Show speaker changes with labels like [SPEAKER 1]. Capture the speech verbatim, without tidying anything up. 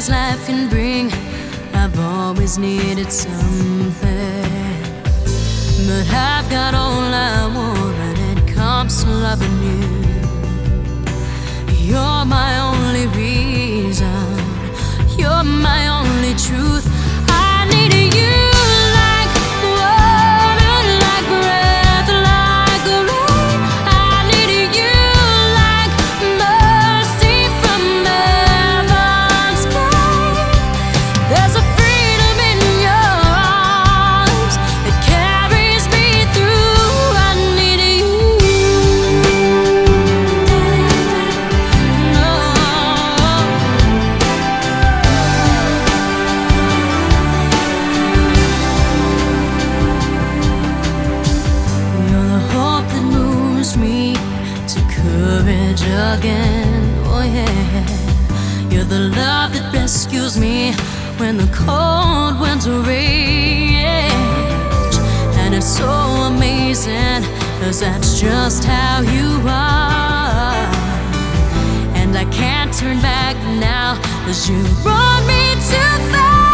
[SPEAKER 1] this life can bring. I've always needed something, but I've got all I want when it comes to loving you. You're my only reason, you're my only truth. I need you like water, like breath, like rain. I need you like mercy from heaven's gate. There's a freedom in your arms that carries me through. I need you. No. You're the hope that moves me to courage again. Oh yeah. You're the love that rescues me when the cold winter rage. And it's so amazing, 'cause that's just how you are. And I can't turn back now, 'cause you brought me too far.